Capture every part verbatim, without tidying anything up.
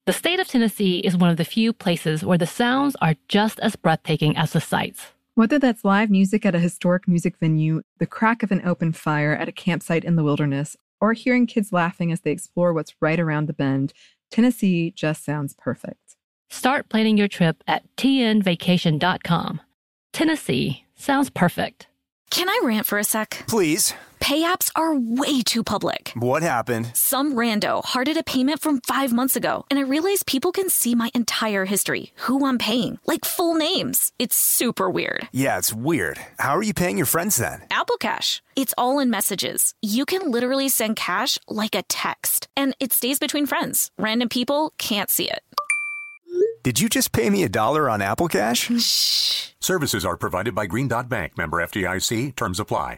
The state of Tennessee is one of the few places where the sounds are just as breathtaking as the sights. Whether that's live music at a historic music venue, the crack of an open fire at a campsite in the wilderness, or hearing kids laughing as they explore what's right around the bend, Tennessee just sounds perfect. Start planning your trip at T N vacation dot com. Tennessee sounds perfect. Can I rant for a sec? Please. Pay apps are way too public. What happened? Some rando hearted a payment from five months ago, and I realized people can see my entire history, who I'm paying, like full names. It's super weird. Yeah, it's weird. How are you paying your friends then? Apple Cash. It's all in messages. You can literally send cash like a text, and it stays between friends. Random people can't see it. Did you just pay me a dollar on Apple Cash? Shh. Services are provided by Green Dot Bank. Member F D I C. Terms apply.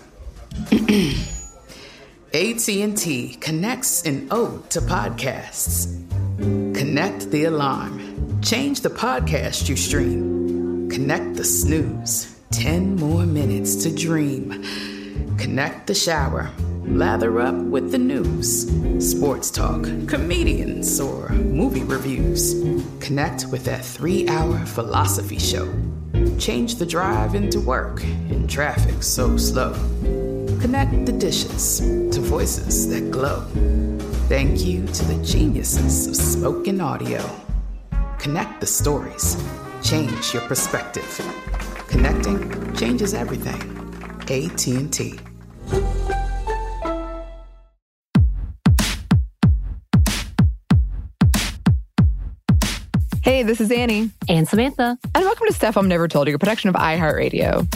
A T and T connects an ode to podcasts. Connect the alarm. Change the podcast you stream. Connect the snooze. Ten more minutes to dream. Connect the shower. Lather up with the news. Sports talk, comedians, or movie reviews. Connect with that three-hour philosophy show. Change the drive into work in traffic so slow. Connect the dishes to voices that glow. Thank you to the geniuses of spoken audio. Connect the stories. Change your perspective. Connecting changes everything. A T and T. Hey, this is Annie. And Samantha. And welcome to Stuff Mom Never Told You, a production of iHeartRadio.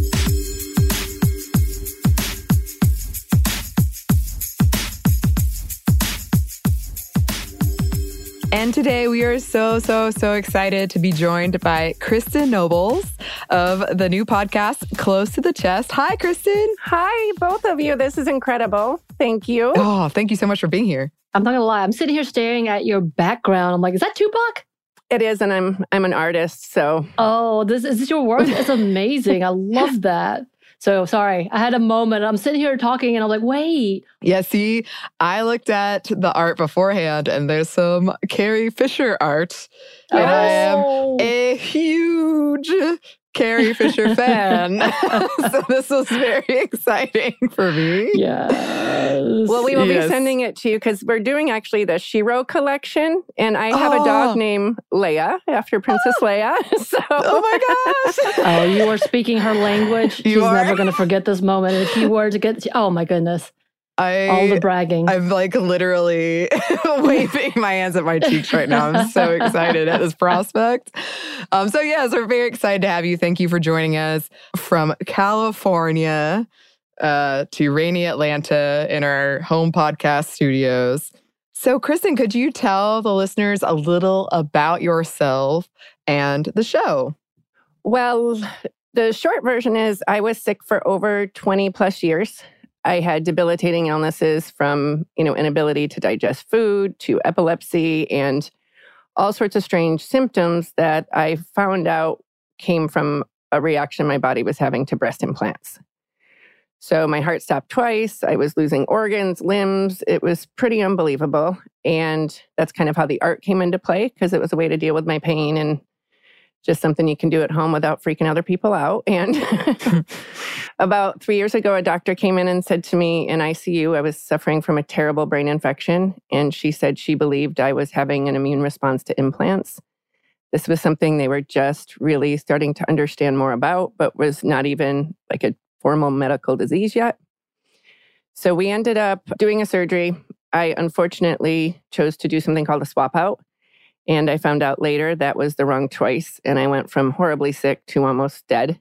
And today we are so, so, so excited to be joined by Kristen Nobles of the new podcast, Close to the Chest. Hi, Kristen. Hi, both of you. This is incredible. Thank you. Oh, thank you so much for being here. I'm not going to lie. I'm sitting here staring at your background. I'm like, is that Tupac? It is, and I'm I'm an artist, so. Oh, this is this your work? It's amazing. I love that. So sorry, I had a moment. I'm sitting here talking and I'm like, wait. Yeah, see, I looked at the art beforehand and there's some Carrie Fisher art. And Oh. I am a huge Carrie Fisher fan. So this was very exciting for me. Yes. Well, we will Yes. be sending it to you because we're doing actually the Shiro collection, and I have Oh. a dog named Leia after Princess Leia. So, Oh my gosh. Oh, you are speaking her language. You She's are? never going to forget this moment. And if you were to get, oh my goodness, I, all the bragging. I'm like literally waving my hands at my cheeks right now. I'm so excited at this prospect. Um, so yes, we're very excited to have you. Thank you for joining us from California uh, to rainy Atlanta in our home podcast studios. So Kristen, could you tell the listeners a little about yourself and the show? well, the short version is I was sick for over twenty plus years. I had debilitating illnesses from, you know, inability to digest food to epilepsy and all sorts of strange symptoms that I found out came from a reaction my body was having to breast implants. So my heart stopped twice. I was losing organs, limbs. It was pretty unbelievable. And that's kind of how the art came into play because it was a way to deal with my pain and just something you can do at home without freaking other people out. And about three years ago, a doctor came in and said to me in I C U, I was suffering from a terrible brain infection. And she said she believed I was having an immune response to implants. This was something they were just really starting to understand more about, but was not even like a formal medical disease yet. So we ended up doing a surgery. I unfortunately chose to do something called a swap out. And I found out later that was the wrong choice. And I went from horribly sick to almost dead.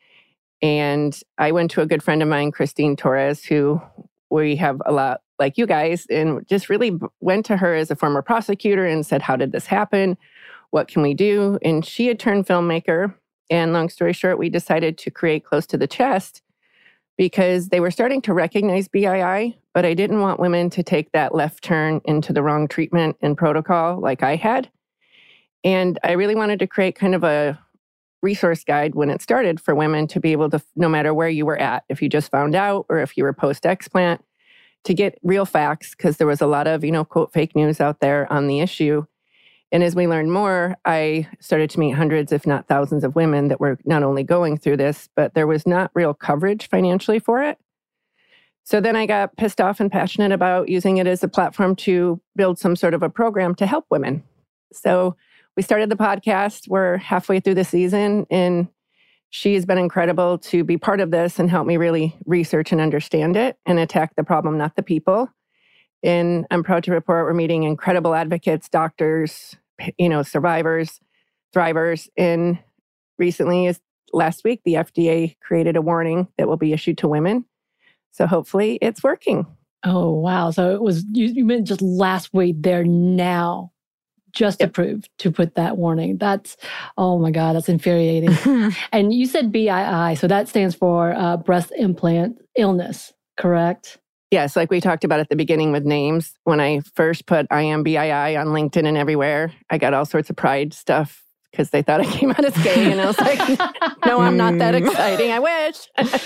And I went to a good friend of mine, Christine Torres, who we have a lot like you guys, and just really went to her as a former prosecutor and said, how did this happen? What can we do? And she had turned filmmaker. And long story short, we decided to create Close to the Chest because they were starting to recognize B I I, but I didn't want women to take that left turn into the wrong treatment and protocol like I had. And I really wanted to create kind of a resource guide when it started for women to be able to, no matter where you were at, if you just found out or if you were post-explant, to get real facts, because there was a lot of, you know, quote, fake news out there on the issue, And as we learned more, I started to meet hundreds, if not thousands of women that were not only going through this, but there was not real coverage financially for it. So then I got pissed off and passionate about using it as a platform to build some sort of a program to help women. So we started the podcast. We're halfway through the season, and she has been incredible to be part of this and help me really research and understand it and attack the problem, not the people. And I'm proud to report we're meeting incredible advocates, doctors, you know, survivors, thrivers. And recently, is last week, the F D A created a warning that will be issued to women. So hopefully it's working. Oh, wow. So it was, you, you meant just last week, they're now just Yep. approved to put that warning. That's, oh my God, that's infuriating. And you said B I I, so that stands for uh, breast implant illness, correct? Yes, like we talked about at the beginning with names. When I first put I am B I I on LinkedIn and everywhere, I got all sorts of pride stuff because they thought I came out as gay. And I was like, no, I'm not that exciting. I wish.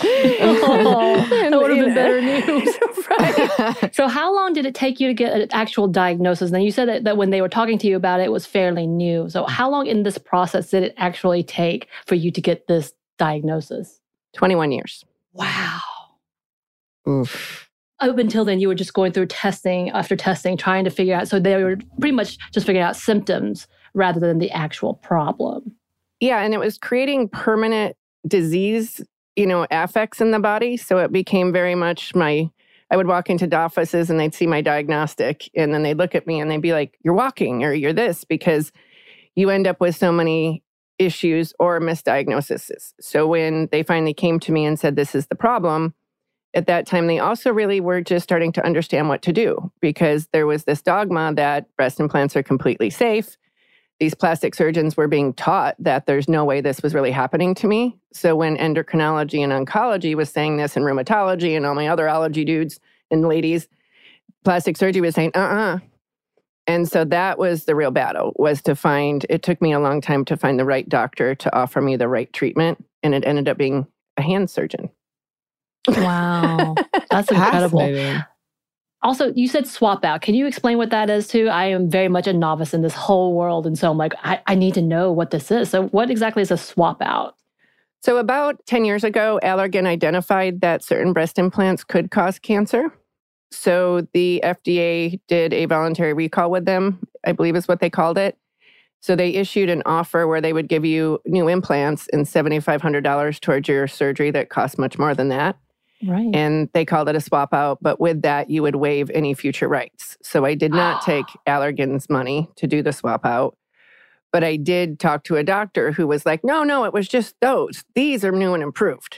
Oh, that would have been better news. Right. So how long did it take you to get an actual diagnosis? Now, you said that, that when they were talking to you about it, it was fairly new. So how long in this process did it actually take for you to get this diagnosis? twenty-one years. Wow. Oof. Up until then, you were just going through testing after testing, trying to figure out. So they were pretty much just figuring out symptoms rather than the actual problem. Yeah, and it was creating permanent disease, you know, affects in the body. So it became very much my, I would walk into offices and they'd see my diagnostic and then they'd look at me and they'd be like, you're walking or you're this, because you end up with so many issues or misdiagnoses. So when they finally came to me and said, this is the problem, at that time, they also really were just starting to understand what to do, because there was this dogma that breast implants are completely safe. These plastic surgeons were being taught that there's no way this was really happening to me. So when endocrinology and oncology was saying this, and rheumatology and all my other allergy dudes and ladies, plastic surgery was saying, uh-uh. And so that was the real battle, was to find, it took me a long time to find the right doctor to offer me the right treatment. And it ended up being a hand surgeon. Wow. That's incredible. Fascinating. Also, you said swap out. Can you explain what that is too? I am very much a novice in this whole world. And so I'm like, I, I need to know what this is. So what exactly is a swap out? So about ten years ago, Allergan identified that certain breast implants could cause cancer. So the F D A did a voluntary recall with them, I believe is what they called it. So they issued an offer where they would give you new implants and seven thousand five hundred dollars towards your surgery that cost much more than that. Right. And they called it a swap out, but with that, you would waive any future rights. So I did not take Allergan's money to do the swap out, but I did talk to a doctor who was like, no, no, it was just those. These are new and improved.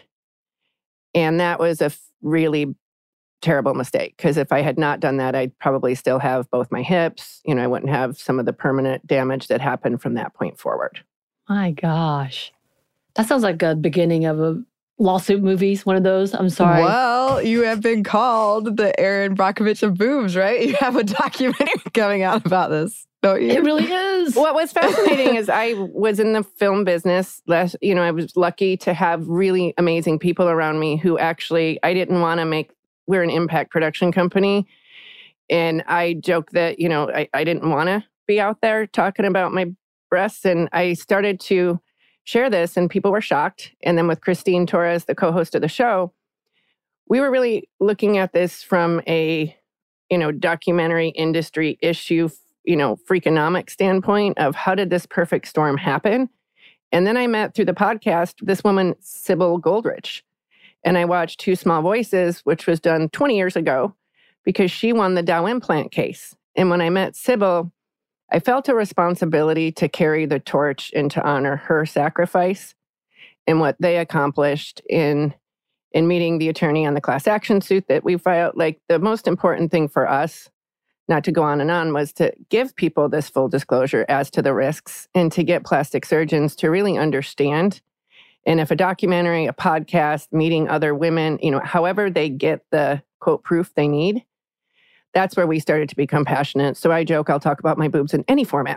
And that was a f- really terrible mistake, because if I had not done that, I'd probably still have both my hips. You know, I wouldn't have some of the permanent damage that happened from that point forward. My gosh. That sounds like a beginning of a lawsuit movies, one of those. I'm sorry. Well, you have been called the Erin Brockovich of boobs, right? You have a documentary coming out about this, don't you? It really is. What was fascinating is I was in the film business. Last, you know, I was lucky to have really amazing people around me who actually, I didn't want to make, we're an impact production company. And I joke that, you know, I, I didn't want to be out there talking about my breasts. And I started to share this and people were shocked. And then with Christine Torres, the co-host of the show, we were really looking at this from a, you know, documentary industry issue, you know, freakonomic standpoint of how did this perfect storm happen? And then I met through the podcast this woman, Sybil Goldrich. And I watched Two Small Voices, which was done twenty years ago, because she won the Dow implant case. And when I met Sybil, I felt a responsibility to carry the torch and to honor her sacrifice and what they accomplished in, in meeting the attorney on the class action suit that we filed. Like, the most important thing for us, not to go on and on, was to give people this full disclosure as to the risks and to get plastic surgeons to really understand. And if a documentary, a podcast, meeting other women, you know, however they get the quote proof they need, that's where we started to become passionate. So I joke, I'll talk about my boobs in any format.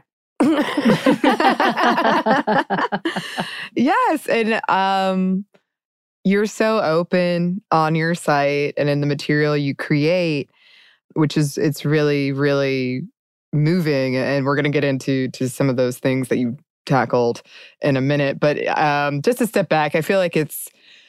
Yes. And um, you're so open on your site and in the material you create, which is, it's really, really moving, and we're going to get into to some of those things that you tackled in a minute. But um, just to step back, I feel like it's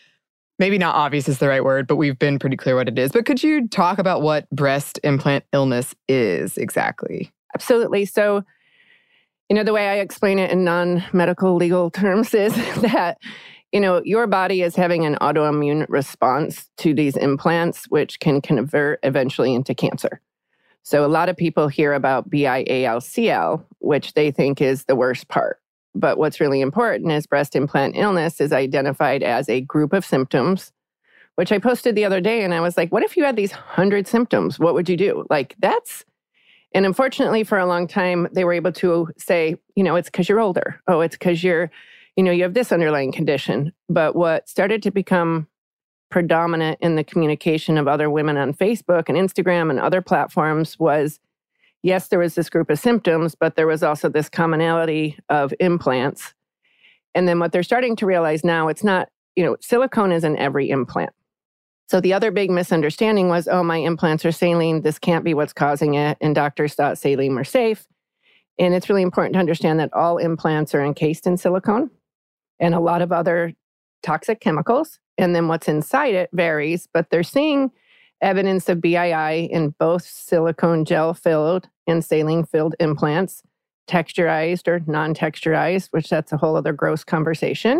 maybe not obvious is the right word, but we've been pretty clear what it is. But could you talk about what breast implant illness is exactly? Absolutely. So, you know, the way I explain it in non-medical legal terms is that, you know, your body is having an autoimmune response to these implants, which can convert eventually into cancer. So a lot of people hear about B I A L C L, which they think is the worst part. But what's really important is breast implant illness is identified as a group of symptoms, which I posted the other day. And I was like, what if you had these hundred symptoms? What would you do? Like that's, and unfortunately for a long time, they were able to say, you know, it's because you're older. Oh, it's because you're, you know, you have this underlying condition. But what started to become predominant in the communication of other women on Facebook and Instagram and other platforms was, yes, there was this group of symptoms, but there was also this commonality of implants. And then what they're starting to realize now, it's not, you know, silicone is in every implant. So the other big misunderstanding was, oh, my implants are saline. This can't be what's causing it. And doctors thought saline were safe. And it's really important to understand that all implants are encased in silicone and a lot of other toxic chemicals. And then what's inside it varies, but they're seeing evidence of B I I in both silicone gel-filled and saline-filled implants, texturized or non-texturized, which that's a whole other gross conversation.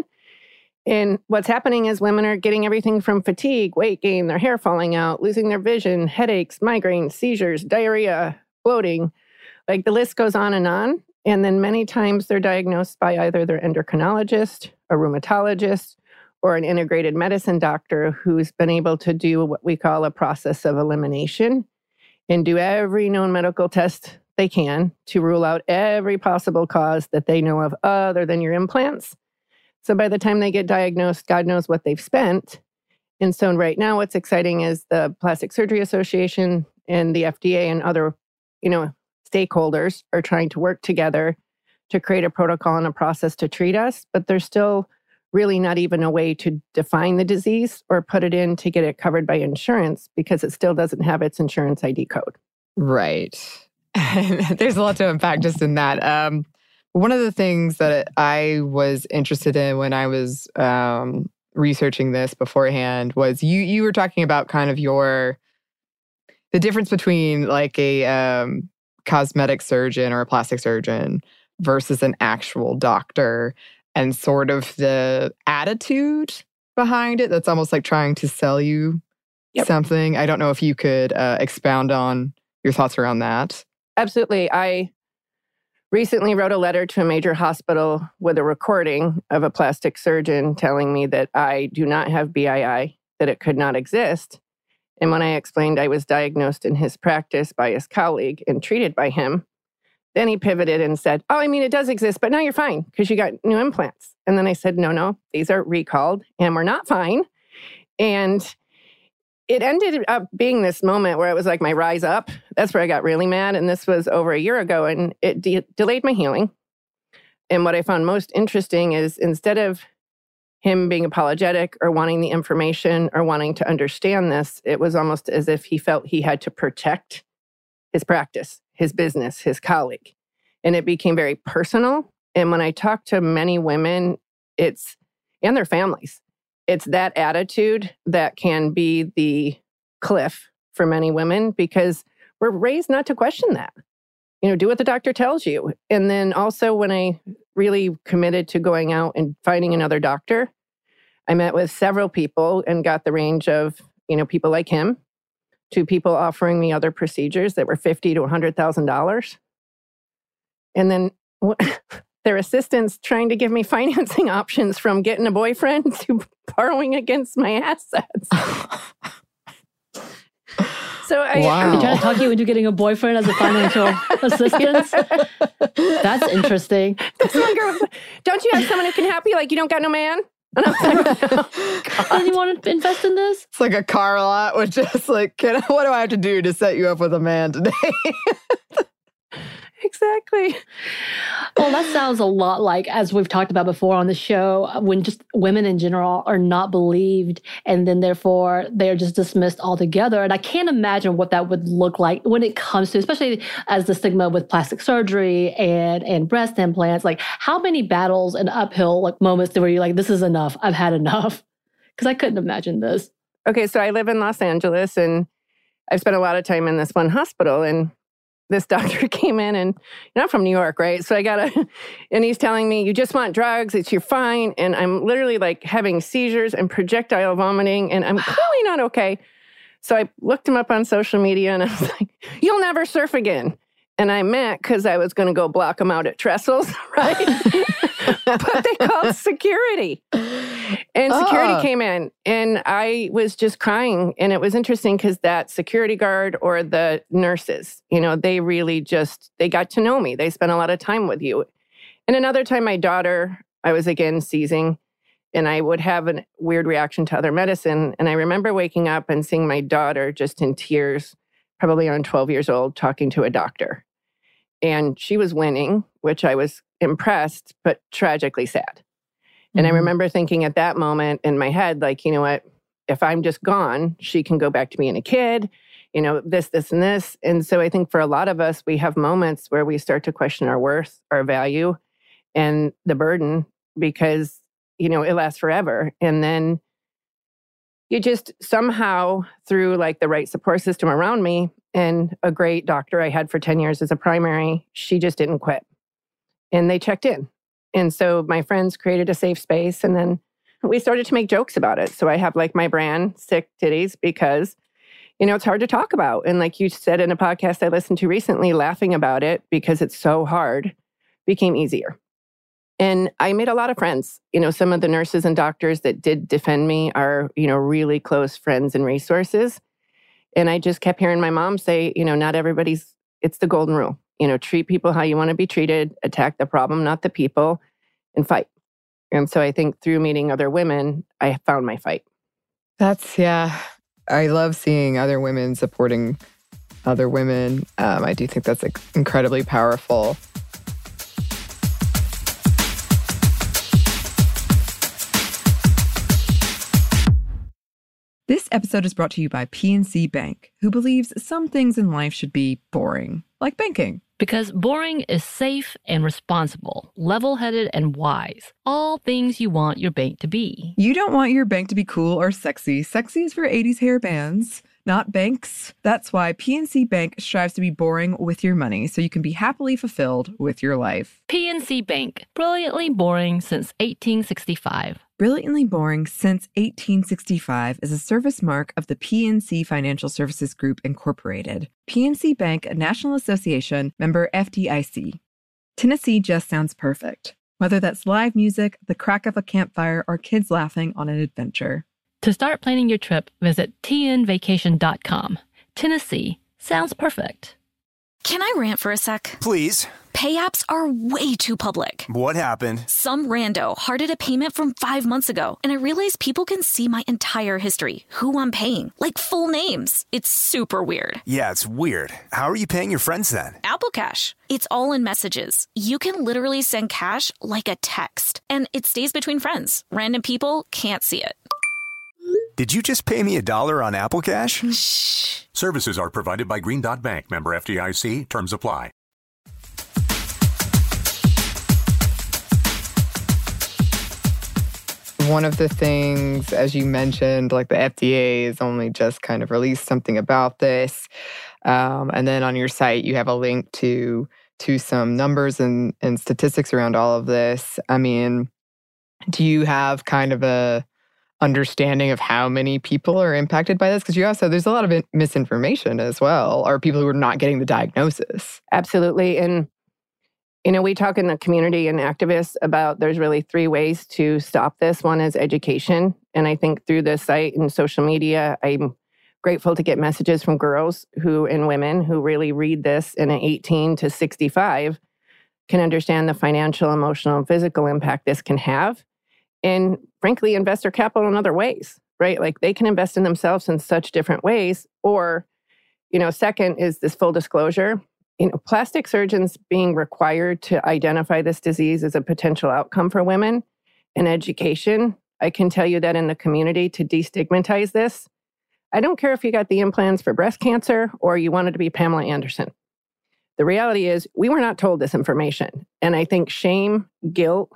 And what's happening is women are getting everything from fatigue, weight gain, their hair falling out, losing their vision, headaches, migraines, seizures, diarrhea, bloating. Like the list goes on and on. And then many times they're diagnosed by either their endocrinologist, a rheumatologist, or an integrated medicine doctor who's been able to do what we call a process of elimination and do every known medical test they can to rule out every possible cause that they know of other than your implants. So by the time they get diagnosed, God knows what they've spent. And so right now what's exciting is the Plastic Surgery Association and the F D A and other, you know, stakeholders are trying to work together to create a protocol and a process to treat us, but there's still really not even a way to define the disease or put it in to get it covered by insurance because it still doesn't have its insurance I D code. Right. There's a lot to unpack just in that. Um, one of the things that I was interested in when I was um, researching this beforehand was you you were talking about kind of your, the difference between like a um, cosmetic surgeon or a plastic surgeon versus an actual doctor. And sort of the attitude behind it that's almost like trying to sell you yep. something. I don't know if you could uh, expound on your thoughts around that. Absolutely. I recently wrote a letter to a major hospital with a recording of a plastic surgeon telling me that I do not have B I I, that it could not exist. And when I explained I was diagnosed in his practice by his colleague and treated by him, then he pivoted and said, oh, I mean, it does exist, but now you're fine because you got new implants. And then I said, no, no, these are recalled and we're not fine. And it ended up being this moment where it was like my rise up. That's where I got really mad. And this was over a year ago and it de- delayed my healing. And what I found most interesting is instead of him being apologetic or wanting the information or wanting to understand this, it was almost as if he felt he had to protect his practice, his business, his colleague. And it became very personal. And when I talk to many women, it's, and their families, it's that attitude that can be the cliff for many women because we're raised not to question that. You know, do what the doctor tells you. And then also when I really committed to going out and finding another doctor, I met with several people and got the range of, you know, people like him, to people offering me other procedures that were fifty thousand to one hundred thousand dollars. And then their assistants trying to give me financing options from getting a boyfriend to borrowing against my assets. So I, wow. They trying to talk you into getting a boyfriend as a financial assistant? That's interesting. This one girl was like, don't you have someone who can help you? Like, you don't got no man? And I was like, oh, God. You want to invest in this? It's like a car lot with just like, can I, what do I have to do to set you up with a man today? exactly. Well, that sounds a lot like, as we've talked about before on the show, when just women in general are not believed and then therefore they're just dismissed altogether. And I can't imagine what that would look like when it comes to, especially as the stigma with plastic surgery and, and breast implants. Like, how many battles and uphill like moments where you're like, this is enough, I've had enough? Because I couldn't imagine this. Okay, so I live in Los Angeles and I've spent a lot of time in this one hospital, and this doctor came in, and you know, I'm from New York, right? So I got to, and he's telling me, you just want drugs, it's you're fine. And I'm literally like having seizures and projectile vomiting, and I'm clearly not okay. So I looked him up on social media and I was like, you'll never surf again. And I meant because I was going to go block him out at Trestles, right? But they called security. And security Oh. came in, and I was just crying. And it was interesting because that security guard or the nurses, you know, they really just, they got to know me. They spent a lot of time with you. And another time, my daughter, I was again seizing, and I would have a weird reaction to other medicine. And I remember waking up and seeing my daughter just in tears, probably around twelve years old, talking to a doctor. And she was winning, which I was impressed, but tragically sad. And I remember thinking at that moment in my head, like, you know what, if I'm just gone, she can go back to being a kid, you know, this, this, and this. And so I think for a lot of us, we have moments where we start to question our worth, our value, and the burden, because, you know, it lasts forever. And then you just somehow, through like the right support system around me and a great doctor I had for ten years as a primary, she just didn't quit. And they checked in. And so my friends created a safe space, and then we started to make jokes about it. So I have like my brand, Sick Titties, because, you know, it's hard to talk about. And like you said in a podcast I listened to recently, laughing about it because it's so hard became easier. And I made a lot of friends. You know, some of the nurses and doctors that did defend me are, you know, really close friends and resources. And I just kept hearing my mom say, you know, not everybody's, it's the golden rule. You know, treat people how you want to be treated, attack the problem, not the people, and fight. And so I think through meeting other women, I found my fight. That's, yeah. I love seeing other women supporting other women. Um, I do think that's like, incredibly powerful. This episode is brought to you by P N C Bank, who believes some things in life should be boring, like banking. Because boring is safe and responsible, level-headed and wise. All things you want your bank to be. You don't want your bank to be cool or sexy. Sexy is for eighties hair bands, not banks. That's why P N C Bank strives to be boring with your money so you can be happily fulfilled with your life. P N C Bank, brilliantly boring since eighteen sixty-five. Brilliantly Boring Since eighteen sixty-five is a service mark of the P N C Financial Services Group, Incorporated. P N C Bank, a National Association, member F D I C. Tennessee just sounds perfect. Whether that's live music, the crack of a campfire, or kids laughing on an adventure. To start planning your trip, visit T N vacation dot com. Tennessee sounds perfect. Can I rant for a sec? Please. Pay apps are way too public. What happened? Some rando hearted a payment from five months ago, and I realized people can see my entire history, who I'm paying, like full names. It's super weird. Yeah, it's weird. How are you paying your friends then? Apple Cash. It's all in messages. You can literally send cash like a text, and it stays between friends. Random people can't see it. Did you just pay me a dollar on Apple Cash? Shh. Services are provided by Green Dot Bank, member F D I C. Terms apply. One of the things, as you mentioned, like the F D A has only just kind of released something about this. Um, and then on your site, you have a link to to some numbers and, and statistics around all of this. I mean, do you have kind of a understanding of how many people are impacted by this? Because you also, there's a lot of in- misinformation as well, or people who are not getting the diagnosis. Absolutely. And, you know, we talk in the community and activists about there's really three ways to stop this. One is education. And I think through the site and social media, I'm grateful to get messages from girls who and women who really read this in an eighteen to sixty-five can understand the financial, emotional, and physical impact this can have. And frankly, invest their capital in other ways, right? Like they can invest in themselves in such different ways. Or, you know, second is this full disclosure. You know, plastic surgeons being required to identify this disease as a potential outcome for women and education. I can tell you that in the community to destigmatize this, I don't care if you got the implants for breast cancer or you wanted to be Pamela Anderson. The reality is we were not told this information. And I think shame, guilt,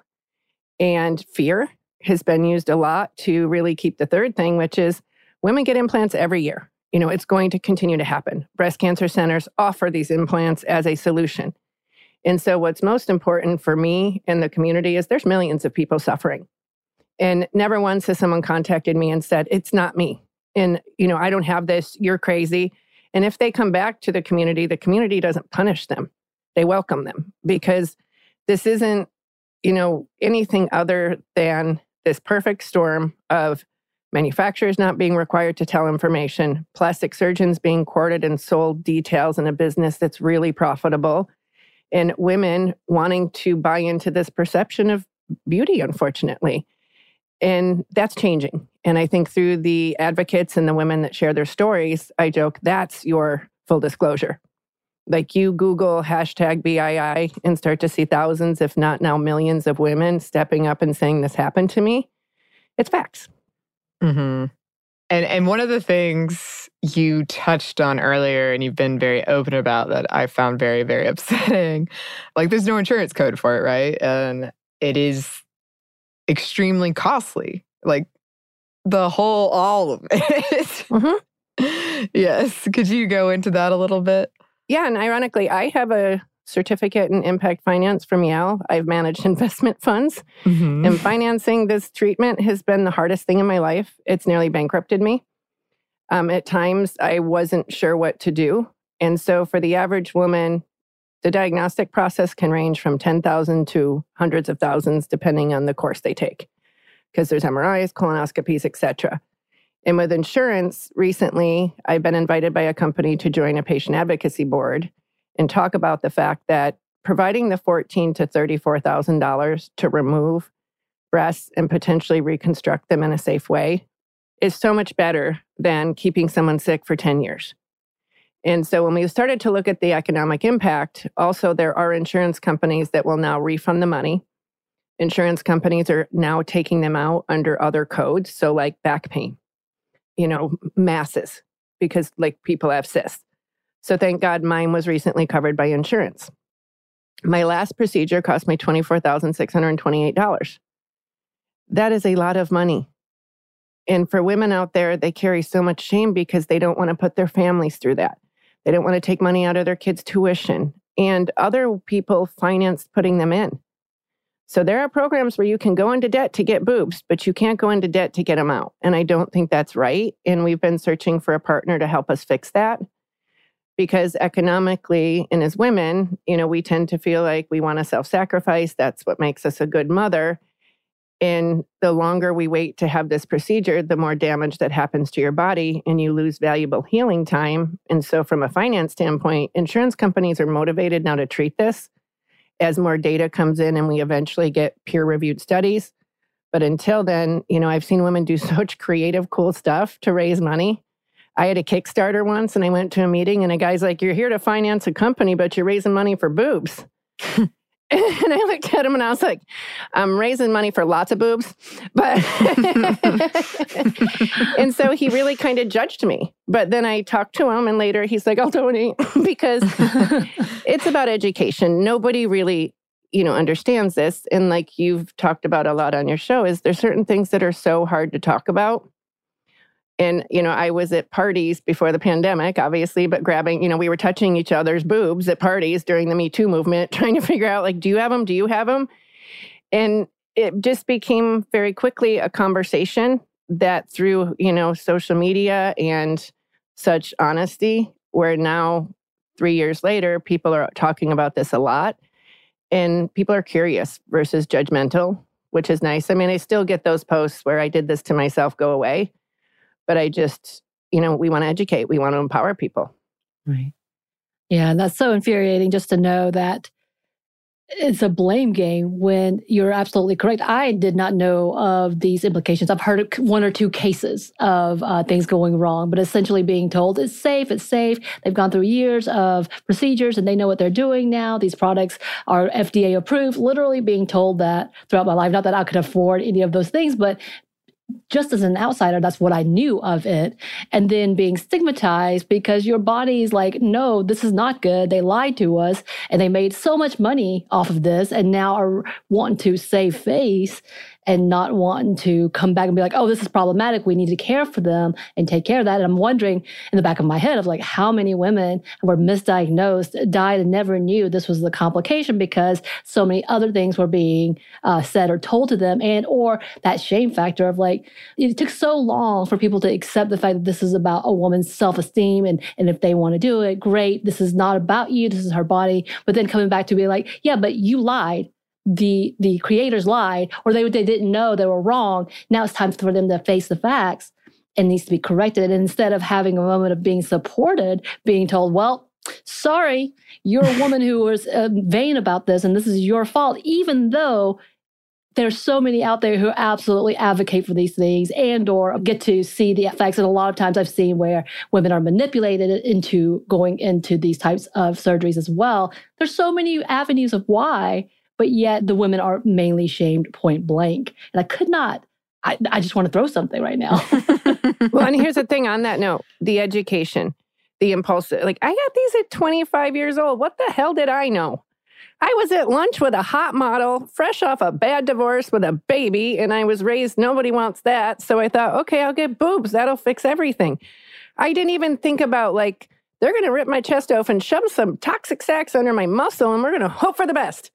and fear has been used a lot to really keep the third thing, which is women get implants every year. You know, it's going to continue to happen. Breast cancer centers offer these implants as a solution. And so what's most important for me and the community is there's millions of people suffering. And never once has someone contacted me and said, it's not me. And, you know, I don't have this, you're crazy. And if they come back to the community, the community doesn't punish them. They welcome them because this isn't, you know, anything other than this perfect storm of manufacturers not being required to tell information, plastic surgeons being courted and sold details in a business that's really profitable, and women wanting to buy into this perception of beauty, unfortunately. And that's changing. And I think through the advocates and the women that share their stories, I joke, that's your full disclosure. Like you Google hashtag B I I and start to see thousands, if not now millions of women stepping up and saying this happened to me. It's facts. Mm-hmm. And and one of the things you touched on earlier and you've been very open about that I found very, very upsetting, like there's no insurance code for it, right? And it is extremely costly. Like the whole, all of it. Mm-hmm. Yes. Could you go into that a little bit? Yeah. And ironically, I have a certificate in impact finance from Yale. I've managed investment funds. Mm-hmm. And financing this treatment has been the hardest thing in my life. It's nearly bankrupted me. Um, at times, I wasn't sure what to do. And so for the average woman, the diagnostic process can range from ten thousand dollars to hundreds of thousands, depending on the course they take, because there's M R Is, colonoscopies, et cetera. And with insurance, recently, I've been invited by a company to join a patient advocacy board and talk about the fact that providing the fourteen thousand to thirty-four thousand dollars to remove breasts and potentially reconstruct them in a safe way is so much better than keeping someone sick for ten years. And so when we started to look at the economic impact, also there are insurance companies that will now refund the money. Insurance companies are now taking them out under other codes. So like back pain, you know, masses, because like people have cysts. So thank God mine was recently covered by insurance. My last procedure cost me twenty-four thousand six hundred twenty-eight dollars. That is a lot of money. And for women out there, they carry so much shame because they don't want to put their families through that. They don't want to take money out of their kids' tuition. And other people financed putting them in. So there are programs where you can go into debt to get boobs, but you can't go into debt to get them out. And I don't think that's right. And we've been searching for a partner to help us fix that. Because economically, and as women, you know, we tend to feel like we want to self-sacrifice. That's what makes us a good mother. And the longer we wait to have this procedure, the more damage that happens to your body and you lose valuable healing time. And so from a finance standpoint, insurance companies are motivated now to treat this as more data comes in and we eventually get peer-reviewed studies. But until then, you know, I've seen women do such creative, cool stuff to raise money. I had a Kickstarter once and I went to a meeting and a guy's like, you're here to finance a company, but you're raising money for boobs. And I looked at him and I was like, I'm raising money for lots of boobs. But and so he really kind of judged me. But then I talked to him and later he's like, I'll donate because it's about education. Nobody really, you know, understands this. And like you've talked about a lot on your show is there's certain things that are so hard to talk about. And, you know, I was at parties before the pandemic, obviously, but grabbing, you know, we were touching each other's boobs at parties during the Me Too movement, trying to figure out, like, do you have them? Do you have them? And it just became very quickly a conversation that through, you know, social media and such honesty, where now, three years later, people are talking about this a lot. And people are curious versus judgmental, which is nice. I mean, I still get those posts where I did this to myself, go away. But I just, you know, we want to educate. We want to empower people. Right. Yeah, and that's so infuriating just to know that it's a blame game when you're absolutely correct. I did not know of these implications. I've heard of one or two cases of uh, things going wrong, but essentially being told it's safe, it's safe. They've gone through years of procedures and they know what they're doing now. These products are F D A approved, literally being told that throughout my life. Not that I could afford any of those things, but just as an outsider, that's what I knew of it. And then being stigmatized because your body's like, no, this is not good. They lied to us and they made so much money off of this and now are wanting to save face and not wanting to come back and be like, oh, this is problematic. We need to care for them and take care of that. And I'm wondering in the back of my head of like how many women were misdiagnosed, died and never knew this was the complication because so many other things were being uh, said or told to them, and or that shame factor of like, it took so long for people to accept the fact that this is about a woman's self-esteem and, and if they want to do it, great. This is not about you. This is her body. But then coming back to be like, yeah, but you lied. The the creators lied, or they they didn't know they were wrong. Now it's time for them to face the facts and needs to be corrected. And instead of having a moment of being supported, being told, well, sorry, you're a woman who was uh, vain about this and this is your fault, even though there's so many out there who absolutely advocate for these things and or get to see the effects. And a lot of times I've seen where women are manipulated into going into these types of surgeries as well. There's so many avenues of why, but yet the women are mainly shamed point blank. And I could not, I, I just want to throw something right now. Well, and here's the thing on that note, the education, the impulsive, like I got these at twenty-five years old. What the hell did I know? I was at lunch with a hot model, fresh off a bad divorce with a baby, and I was raised, nobody wants that. So I thought, okay, I'll get boobs. That'll fix everything. I didn't even think about like, they're going to rip my chest open, shove some toxic sacs under my muscle, and we're going to hope for the best.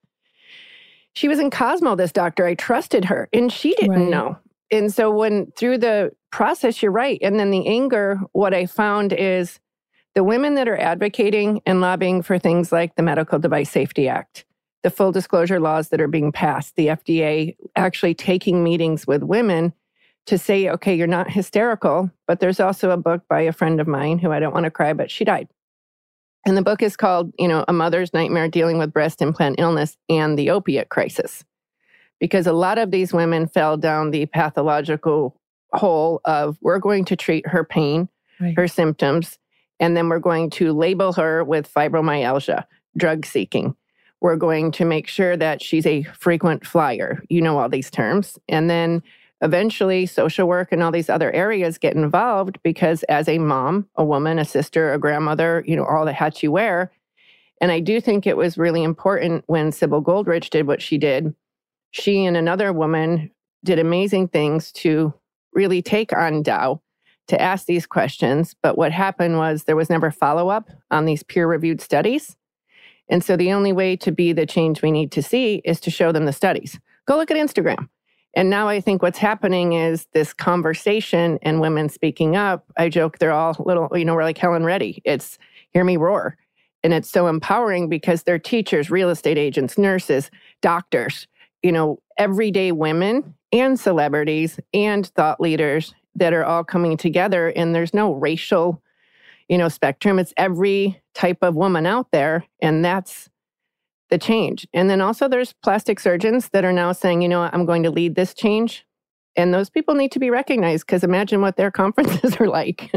She was in Cosmo, this doctor. I trusted her, and she didn't right. know. And so when through the process, you're right. And then the anger, what I found is the women that are advocating and lobbying for things like the Medical Device Safety Act, the full disclosure laws that are being passed, the F D A actually taking meetings with women to say, okay, you're not hysterical, but there's also a book by a friend of mine who I don't want to cry, but she died. And the book is called, you know, A Mother's Nightmare Dealing with Breast Implant Illness and the Opiate Crisis. Because a lot of these women fell down the pathological hole of we're going to treat her pain, right. her symptoms, and then we're going to label her with fibromyalgia, drug seeking. We're going to make sure that she's a frequent flyer. You know all these terms. And then eventually social work and all these other areas get involved because as a mom, a woman, a sister, a grandmother, you know, all the hats you wear. And I do think it was really important when Sybil Goldrich did what she did. She and another woman did amazing things to really take on Dow to ask these questions. But what happened was there was never follow-up on these peer-reviewed studies. And so the only way to be the change we need to see is to show them the studies. Go look at Instagram. And now I think what's happening is this conversation and women speaking up. I joke they're all little, you know, we're like Helen Reddy. It's hear me roar. And it's so empowering because they're teachers, real estate agents, nurses, doctors, you know, everyday women and celebrities and thought leaders that are all coming together. And there's no racial, you know, spectrum. It's every type of woman out there. And that's the change. And then also there's plastic surgeons that are now saying, you know, I'm going to lead this change. And those people need to be recognized because imagine what their conferences are like.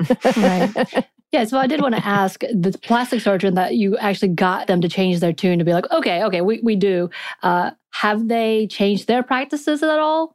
Right. Yeah, so I did want to ask the plastic surgeon that you actually got them to change their tune to be like, okay, okay, we, we do. Uh, have they changed their practices at all?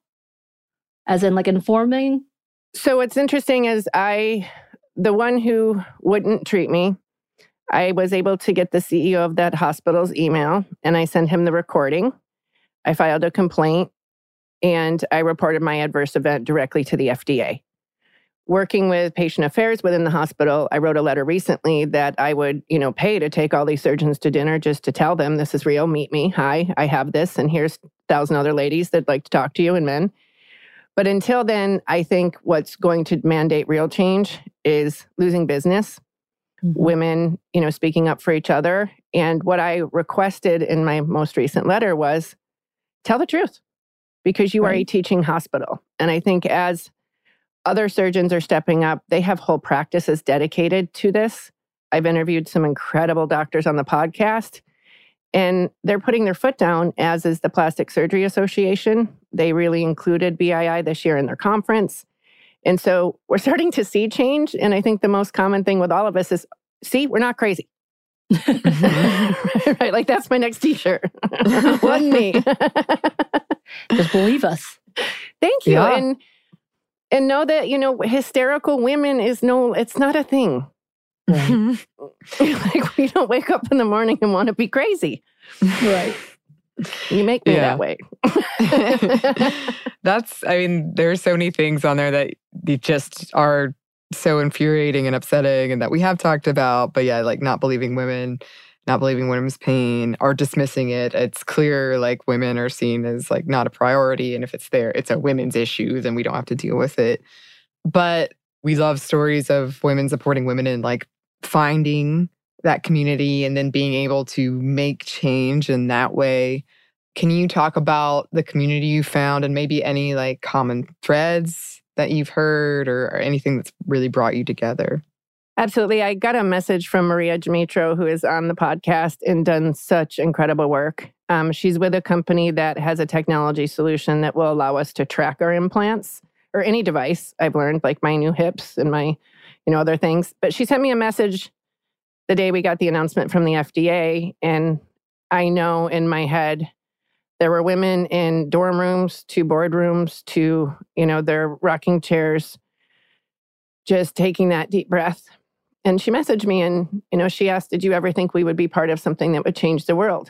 As in like informing? So what's interesting is I, the one who wouldn't treat me, I was able to get the C E O of that hospital's email and I sent him the recording. I filed a complaint and I reported my adverse event directly to the F D A. Working with patient affairs within the hospital, I wrote a letter recently that I would, you know, pay to take all these surgeons to dinner just to tell them this is real, meet me. Hi, I have this and here's a thousand other ladies that'd like to talk to you and men. But until then, I think what's going to mandate real change is losing business. Women, you know, speaking up for each other. And what I requested in my most recent letter was tell the truth because you right. are a teaching hospital. And I think as other surgeons are stepping up, they have whole practices dedicated to this. I've interviewed some incredible doctors on the podcast. And they're putting their foot down, as is the Plastic Surgery Association. They really included B I I this year in their conference. And so we're starting to see change. And I think the most common thing with all of us is, see, we're not crazy. Right? Like, that's my next t-shirt. One me. Just believe us. Thank you. Yeah. And and know that, you know, hysterical women is no, it's not a thing. Right. Like, we don't wake up in the morning and want to be crazy. Right. You make me Yeah. that way. That's, I mean, there are so many things on there that they just are so infuriating and upsetting and that we have talked about. But yeah, like not believing women, not believing women's pain, or dismissing it. It's clear like women are seen as like not a priority. And if it's there, it's a women's issue, then we don't have to deal with it. But we love stories of women supporting women and like finding that community and then being able to make change in that way. Can you talk about the community you found and maybe any like common threads that you've heard or, or anything that's really brought you together? Absolutely. I got a message from Maria Dimitro, who is on the podcast and done such incredible work. Um, she's with a company that has a technology solution that will allow us to track our implants or any device, I've learned, like my new hips and my, you know, other things. But she sent me a message the day we got the announcement from the F D A. And I know in my head, there were women in dorm rooms to boardrooms to, you know, their rocking chairs, just taking that deep breath. And she messaged me and, you know, she asked, did you ever think we would be part of something that would change the world?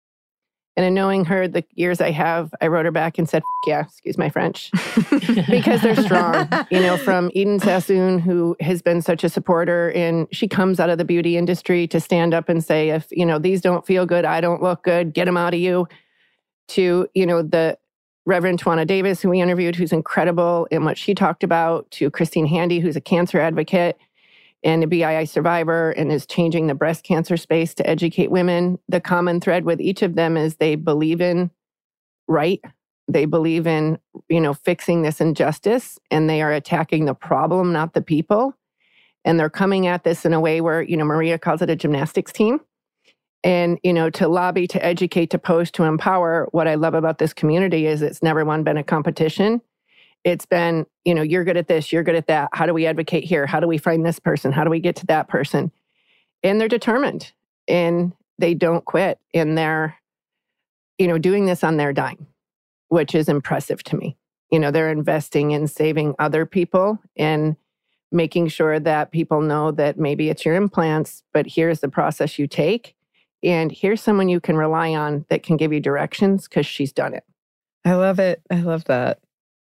And in knowing her, the years I have, I wrote her back and said, yeah, excuse my French, because they're strong. You know, from Eden Sassoon, who has been such a supporter, and she comes out of the beauty industry to stand up and say, if, you know, these don't feel good, I don't look good, get them out of you. To, you know, the Reverend Twana Davis, who we interviewed, who's incredible in what she talked about, to Christine Handy, who's a cancer advocate and a B I I survivor and is changing the breast cancer space to educate women. The common thread with each of them is they believe in right. They believe in, you know, fixing this injustice, and they are attacking the problem, not the people. And they're coming at this in a way where, you know, Maria calls it a gymnastics team. And, you know, to lobby, to educate, to post, to empower. What I love about this community is it's never one been a competition. It's been, you know, you're good at this, you're good at that. How do we advocate here? How do we find this person? How do we get to that person? And they're determined and they don't quit. And they're, you know, doing this on their dime, which is impressive to me. You know, they're investing in saving other people and making sure that people know that maybe it's your implants, but here's the process you take. And here's someone you can rely on that can give you directions because she's done it. I love it. I love that.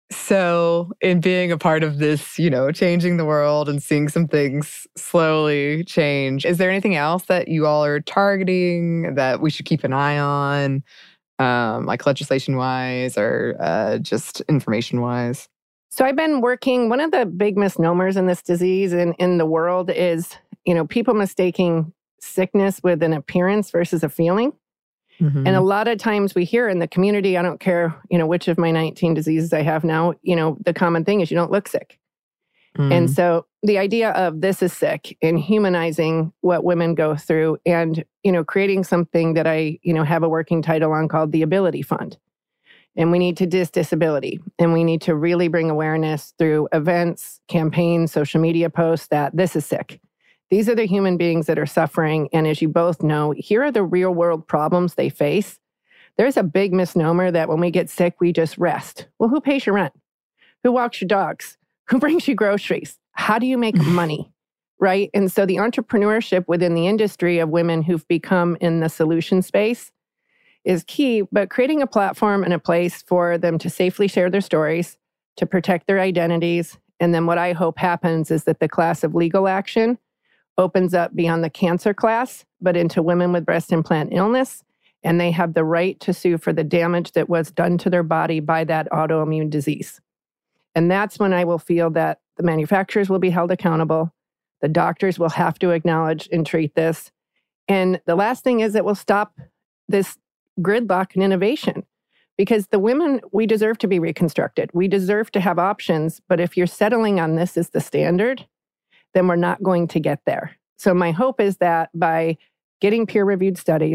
So in being a part of this, you know, changing the world and seeing some things slowly change, is there anything else that you all are targeting that we should keep an eye on, um, like legislation-wise or uh, just information-wise? So I've been working, one of the big misnomers in this disease and in the world is, you know, people mistaking sickness with an appearance versus a feeling. Mm-hmm. And a lot of times we hear in the community, I don't care, you know, which of my nineteen diseases I have now, you know, the common thing is you don't look sick. Mm. And so the idea of this is sick and humanizing what women go through and, you know, creating something that I, you know, have a working title on called the Ability Fund. And we need to dis disability. And we need to really bring awareness through events, campaigns, social media posts that this is sick. These are the human beings that are suffering. And as you both know, here are the real world problems they face. There's a big misnomer that when we get sick, we just rest. Well, who pays your rent? Who walks your dogs? Who brings you groceries? How do you make money? Right? And so the entrepreneurship within the industry of women who've become in the solution space is key, but creating a platform and a place for them to safely share their stories, to protect their identities. And then what I hope happens is that the class of legal action opens up beyond the cancer class, but into women with breast implant illness, and they have the right to sue for the damage that was done to their body by that autoimmune disease. And that's when I will feel that the manufacturers will be held accountable, the doctors will have to acknowledge and treat this, and the last thing is it will stop this gridlock in innovation. Because the women, we deserve to be reconstructed. We deserve to have options, but if you're settling on this as the standard, then we're not going to get there. So my hope is that by getting peer-reviewed studies,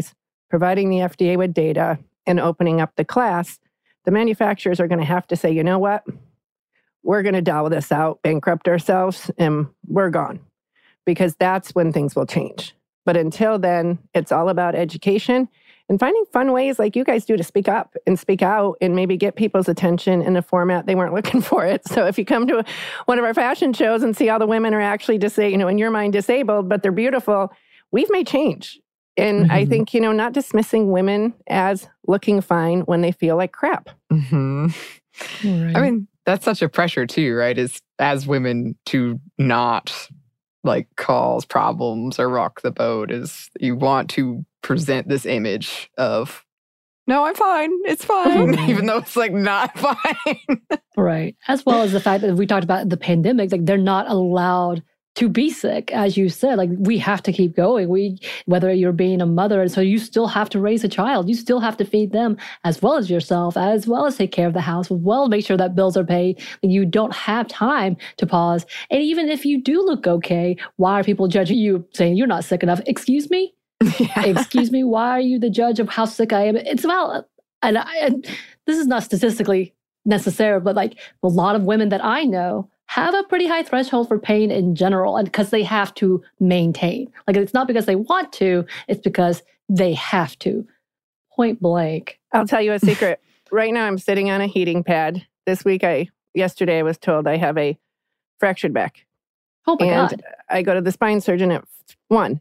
providing the F D A with data, and opening up the class, the manufacturers are going to have to say, you know what? We're going to dial this out, bankrupt ourselves, and we're gone. Because that's when things will change. But until then, it's all about education and finding fun ways like you guys do to speak up and speak out and maybe get people's attention in a format they weren't looking for it. So if you come to one of our fashion shows and see all the women are actually, dis- you know, in your mind disabled, but they're beautiful, we've made change. And mm-hmm. I think, you know, not dismissing women as looking fine when they feel like crap. Mm-hmm. Right. I mean, that's such a pressure too, right? Is as women to not like cause problems or rock the boat. Is you want to present this image of, no, I'm fine. It's fine. Even though it's like not fine. Right. As well as the fact that we talked about the pandemic, like they're not allowed to be sick, as you said. Like we have to keep going. We, whether you're being a mother, and so you still have to raise a child. You still have to feed them as well as yourself, as well as take care of the house, as well as make sure that bills are paid. And you don't have time to pause. And even if you do look okay, why are people judging you, saying you're not sick enough? Excuse me? Yeah. Excuse me? Why are you the judge of how sick I am? It's about, and, I, and this is not statistically necessary, but like a lot of women that I know have a pretty high threshold for pain in general, and because they have to maintain. Like it's not because they want to, it's because they have to. Point blank. I'll tell you a secret. Right now I'm sitting on a heating pad. This week, I yesterday I was told I have a fractured back. Oh my and God. I go to the spine surgeon at one.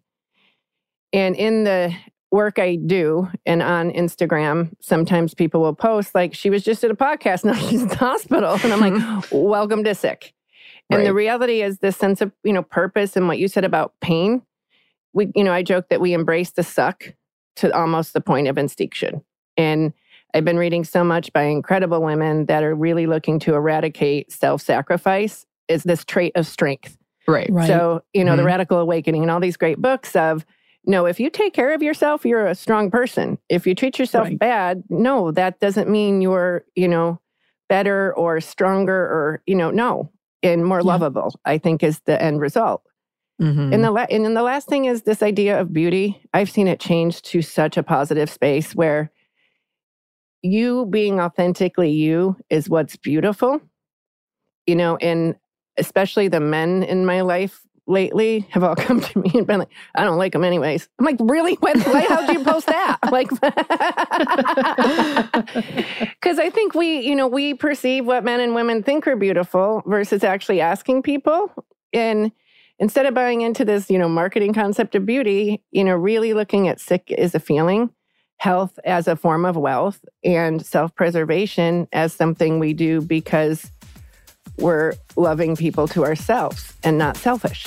And in the work I do and on Instagram, sometimes people will post like, she was just at a podcast, now she's in the hospital. And I'm like, welcome to sick. And right. The reality is this sense of, you know, purpose and what you said about pain. We, you know, I joke that we embrace the suck to almost the point of extinction. And I've been reading so much by incredible women that are really looking to eradicate self-sacrifice is this trait of strength. Right. right. So, you know, mm-hmm. The Radical Awakening and all these great books of, no, if you take care of yourself, you're a strong person. If you treat yourself right. bad, no, that doesn't mean you're, you know, better or stronger or, you know, no, and more yeah. lovable, I think is the end result. Mm-hmm. And, the la- and then the last thing is this idea of beauty. I've seen it change to such a positive space where you being authentically you is what's beautiful, you know, and especially the men in my life lately have all come to me and been like, I don't like them anyways. I'm like, really? When, why, how'd you post that? Like, because I think we, you know, we perceive what men and women think are beautiful versus actually asking people. And instead of buying into this, you know, marketing concept of beauty, you know, really looking at sick as a feeling, health as a form of wealth, and self-preservation as something we do because we're loving people to ourselves and not selfish.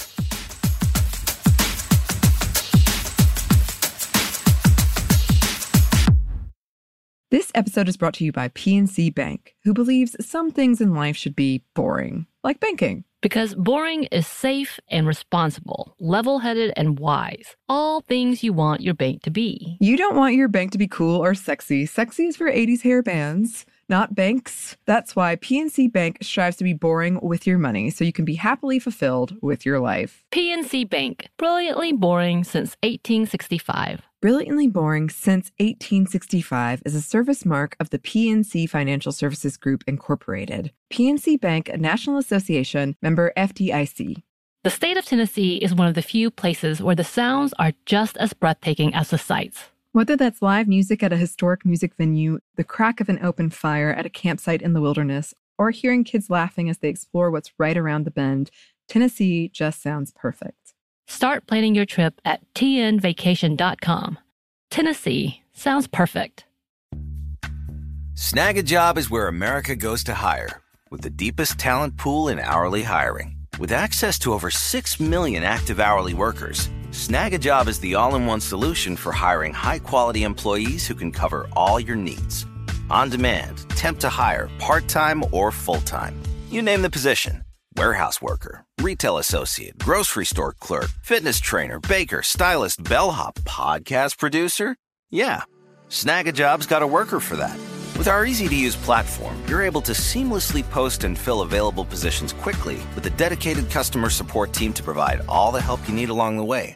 This episode is brought to you by P N C Bank, who believes some things in life should be boring, like banking. Because boring is safe and responsible, level-headed and wise. All things you want your bank to be. You don't want your bank to be cool or sexy. Sexy is for eighties hair bands, not banks. That's why P N C Bank strives to be boring with your money so you can be happily fulfilled with your life. P N C Bank, brilliantly boring since eighteen sixty-five. Brilliantly Boring Since eighteen sixty-five is a service mark of the P N C Financial Services Group, Incorporated. P N C Bank, a National Association, member F D I C. The state of Tennessee is one of the few places where the sounds are just as breathtaking as the sights. Whether that's live music at a historic music venue, the crack of an open fire at a campsite in the wilderness, or hearing kids laughing as they explore what's right around the bend, Tennessee just sounds perfect. Start planning your trip at T N vacation dot com. Tennessee sounds perfect. Snag a Job is where America goes to hire, with the deepest talent pool in hourly hiring. With access to over six million active hourly workers, Snag a Job is the all-in-one solution for hiring high-quality employees who can cover all your needs. On demand, temp to hire, part-time or full-time. You name the position. Warehouse worker, retail associate, grocery store clerk, fitness trainer, baker, stylist, bellhop, podcast producer. Yeah, Snag a Job's got a worker for that. With our easy-to-use platform, you're able to seamlessly post and fill available positions quickly with a dedicated customer support team to provide all the help you need along the way.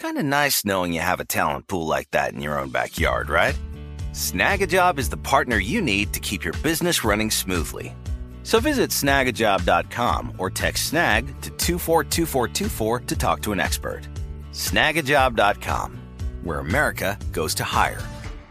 Kind of nice knowing you have a talent pool like that in your own backyard, right? Snag a Job is the partner you need to keep your business running smoothly. So visit snag a job dot com or text snag to two four two four two four to talk to an expert. snag a job dot com, where America goes to hire.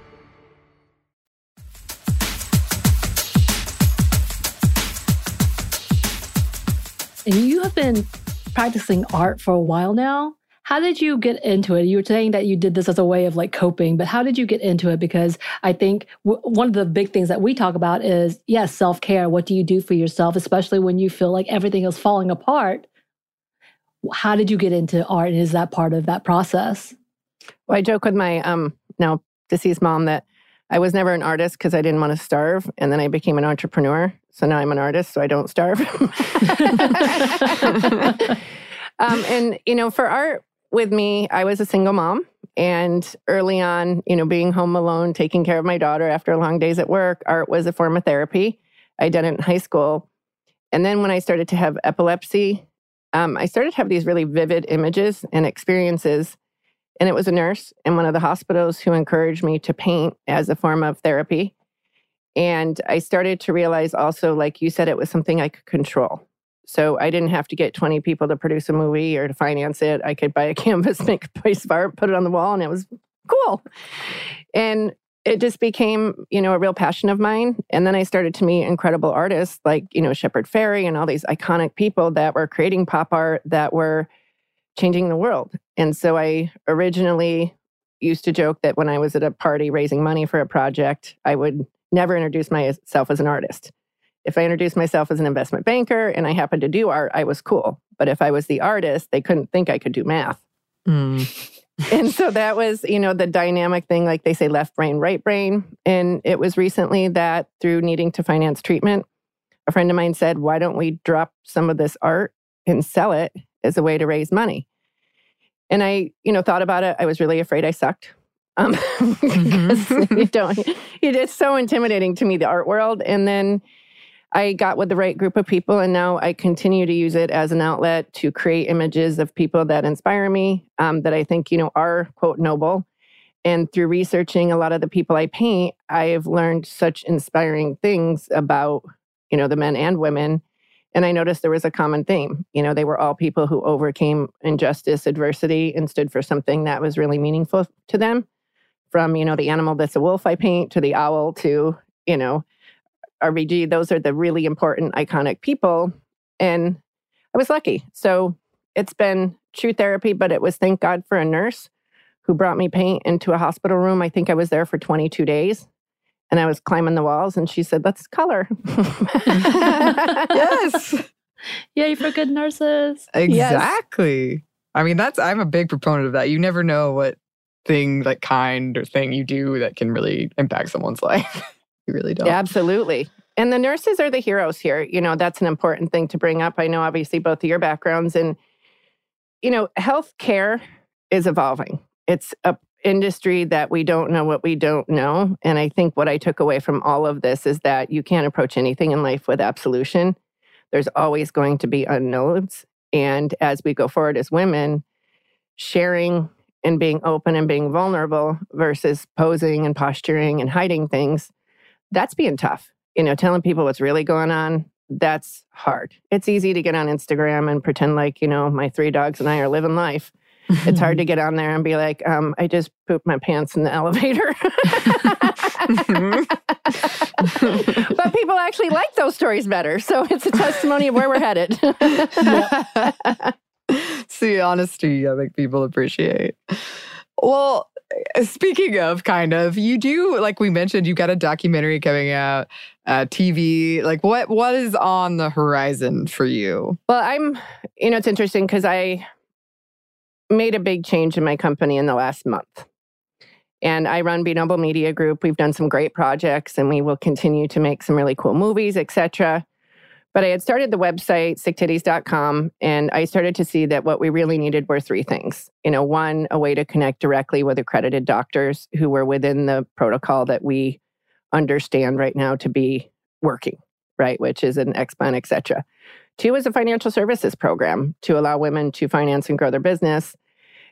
And you have been practicing art for a while now. How did you get into it? You were saying that you did this as a way of like coping, but how did you get into it? Because I think w- one of the big things that we talk about is, yes, self-care. What do you do for yourself, especially when you feel like everything is falling apart? How did you get into art? And is that part of that process? Well, I joke with my um, now deceased mom that I was never an artist because I didn't want to starve. And then I became an entrepreneur. So now I'm an artist, so I don't starve. um, and, you know, for art with me, I was a single mom. And early on, you know, being home alone, taking care of my daughter after long days at work, art was a form of therapy. I did it in high school. And then when I started to have epilepsy, um, I started to have these really vivid images and experiences. And it was a nurse in one of the hospitals who encouraged me to paint as a form of therapy. And I started to realize also, like you said, it was something I could control. So I didn't have to get twenty people to produce a movie or to finance it. I could buy a canvas, make a piece of art, put it on the wall, and it was cool. And it just became, you know, a real passion of mine. And then I started to meet incredible artists like, you know, Shepard Fairey and all these iconic people that were creating pop art that were changing the world. And so I originally used to joke that when I was at a party raising money for a project, I would never introduce myself as an artist. If I introduced myself as an investment banker and I happened to do art, I was cool. But if I was the artist, they couldn't think I could do math. Mm. And so that was, you know, the dynamic thing, like they say, left brain, right brain. And it was recently that through needing to finance treatment, a friend of mine said, why don't we drop some of this art and sell it as a way to raise money? And I, you know, thought about it. I was really afraid I sucked. Um, mm-hmm. you don't, it's so intimidating to me, the art world. And then I got with the right group of people, and now I continue to use it as an outlet to create images of people that inspire me, um, that I think, you know, are, quote, noble. And through researching a lot of the people I paint, I've learned such inspiring things about, you know, the men and women. And I noticed there was a common theme. You know, they were all people who overcame injustice, adversity, and stood for something that was really meaningful to them. From, you know, the animal that's a wolf I paint to the owl to, you know, R B G. Those are the really important, iconic people. And I was lucky. So it's been true therapy, but it was, thank God, for a nurse who brought me paint into a hospital room. I think I was there for twenty-two days. And I was climbing the walls, and she said, let's color. Yes. Yay for good nurses. Exactly. Yes. I mean, that's, I'm a big proponent of that. You never know what thing, like kind or thing you do that can really impact someone's life. You really don't. Yeah, absolutely. And the nurses are the heroes here. You know, that's an important thing to bring up. I know, obviously, both of your backgrounds. And, you know, healthcare is evolving. It's a industry that we don't know what we don't know. And I think what I took away from all of this is that you can't approach anything in life with absolution. There's always going to be unknowns. And as we go forward as women, sharing and being open and being vulnerable versus posing and posturing and hiding things, that's being tough. You know, telling people what's really going on, that's hard. It's easy to get on Instagram and pretend like, you know, my three dogs and I are living life. It's hard to get on there and be like, um, I just pooped my pants in the elevator. But people actually like those stories better. So it's a testimony of where we're headed. It's the honesty I think people appreciate. Well, speaking of kind of, you do, like we mentioned, you got a documentary coming out, uh, T V. Like what what is on the horizon for you? Well, I'm, you know, it's interesting because I made a big change in my company in the last month. And I run Be Noble Media Group. We've done some great projects and we will continue to make some really cool movies, et cetera. But I had started the website, sick titties dot com, and I started to see that what we really needed were three things. You know, one, a way to connect directly with accredited doctors who were within the protocol that we understand right now to be working, right? Which is an X-Plan, et cetera. Two is a financial services program to allow women to finance and grow their business.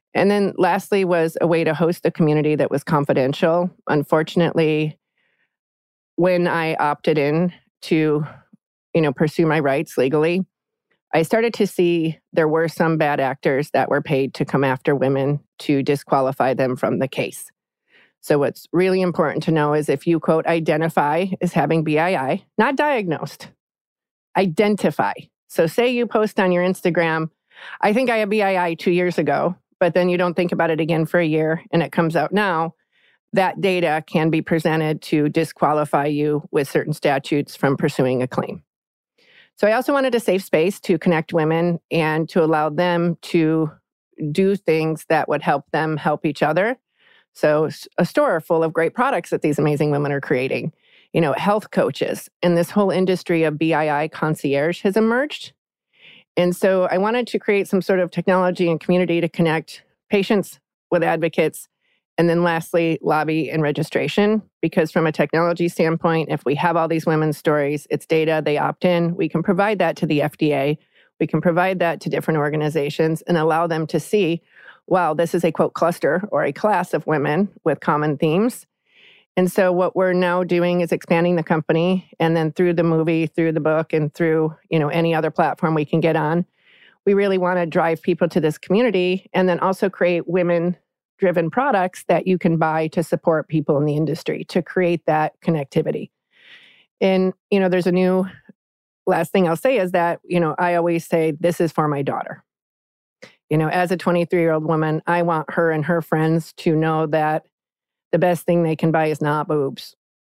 And then lastly was a way to host a community that was confidential. Unfortunately, when I opted in to, you know, pursue my rights legally, I started to see there were some bad actors that were paid to come after women to disqualify them from the case. So what's really important to know is if you, quote, identify as having B I I, not diagnosed, identify. So say you post on your Instagram, I think I had B I I two years ago, but then you don't think about it again for a year and it comes out now, that data can be presented to disqualify you with certain statutes from pursuing a claim. So I also wanted a safe space to connect women and to allow them to do things that would help them help each other. So a store full of great products that these amazing women are creating, you know, health coaches, and this whole industry of B I I concierge has emerged. And so I wanted to create some sort of technology and community to connect patients with advocates. And then lastly, lobby and registration, because from a technology standpoint, if we have all these women's stories, it's data, they opt in, we can provide that to the F D A, we can provide that to different organizations and allow them to see, wow, this is a, quote, cluster or a class of women with common themes. And so what we're now doing is expanding the company, and then through the movie, through the book, and through, you know, any other platform we can get on, we really want to drive people to this community and then also create women driven products that you can buy to support people in the industry to create that connectivity. And, you know, there's a new, last thing I'll say is that, you know, I always say, this is for my daughter. You know, as a twenty-three-year-old woman, I want her and her friends to know that the best thing they can buy is not boobs.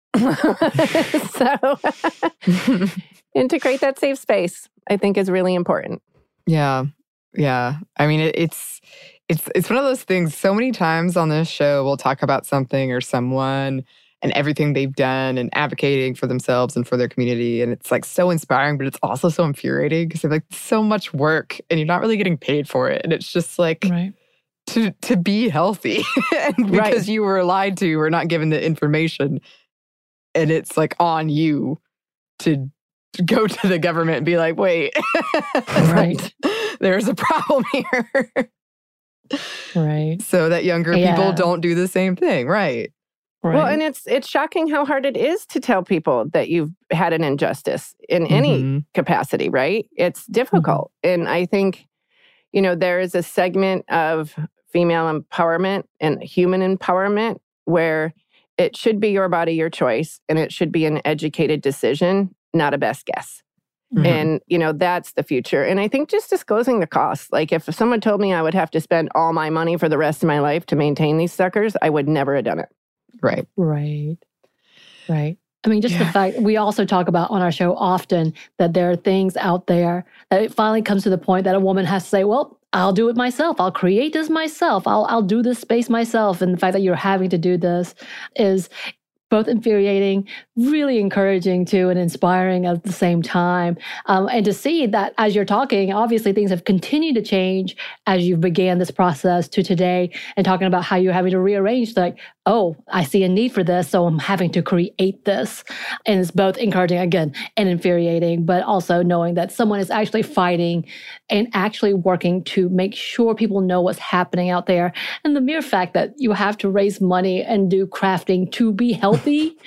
So, and to create that safe space, I think is really important. Yeah. Yeah. I mean, it, it's, It's it's one of those things, so many times on this show, we'll talk about something or someone and everything they've done and advocating for themselves and for their community. And it's like so inspiring, but it's also so infuriating because they're like so much work and you're not really getting paid for it. And it's just like right. to to be healthy and because right. you were lied to or not given the information. And it's like on you to go to the government and be like, wait, right. there's a problem here. Right. So that younger yeah. people don't do the same thing. Right. Right. Well, and it's it's shocking how hard it is to tell people that you've had an injustice in mm-hmm. any capacity, right? It's difficult. Mm-hmm. And I think, you know, there is a segment of female empowerment and human empowerment where it should be your body, your choice, and it should be an educated decision, not a best guess. Mm-hmm. And, you know, that's the future. And I think just disclosing the cost. Like if someone told me I would have to spend all my money for the rest of my life to maintain these suckers, I would never have done it. Right. Right. Right. I mean, just yeah. the fact, we also talk about on our show often that there are things out there that it finally comes to the point that a woman has to say, well, I'll do it myself. I'll create this myself. I'll I'll do this space myself. And the fact that you're having to do this is both infuriating, really encouraging too, and inspiring at the same time. Um, and to see that as you're talking, obviously things have continued to change as you began this process to today, and talking about how you're having to rearrange, like, oh, I see a need for this, so I'm having to create this. And it's both encouraging, again, and infuriating, but also knowing that someone is actually fighting and actually working to make sure people know what's happening out there. And the mere fact that you have to raise money and do crafting to be healthy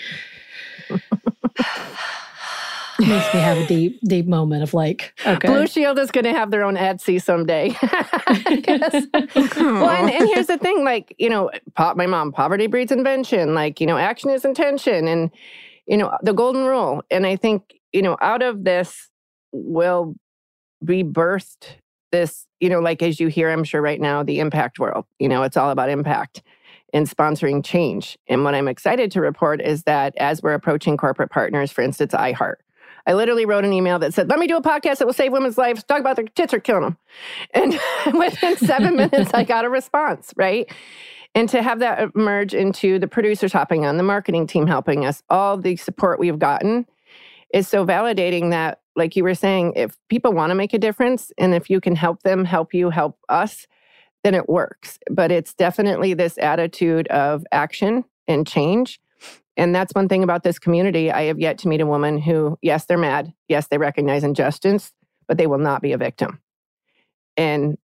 makes me have a deep, deep moment of like, okay. Blue Shield is going to have their own Etsy someday. Well, and, and here's the thing, like, you know, pop, my mom, poverty breeds invention, like, you know, action is intention, and, you know, the golden rule. And I think, you know, out of this will be birthed this, you know, like as you hear, I'm sure right now, the impact world, you know, it's all about impact and sponsoring change. And what I'm excited to report is that as we're approaching corporate partners, for instance, iHeart, I literally wrote an email that said, let me do a podcast that will save women's lives, talk about their tits are killing them. And within seven minutes, I got a response, right? And to have that emerge into the producers hopping on, the marketing team helping us, all the support we've gotten is so validating that, like you were saying, if people want to make a difference, and if you can help them, help you, help us, then it works. But it's definitely this attitude of action and change. And that's one thing about this community. I have yet to meet a woman who, yes, they're mad. Yes, they recognize injustice, but they will not be a victim. And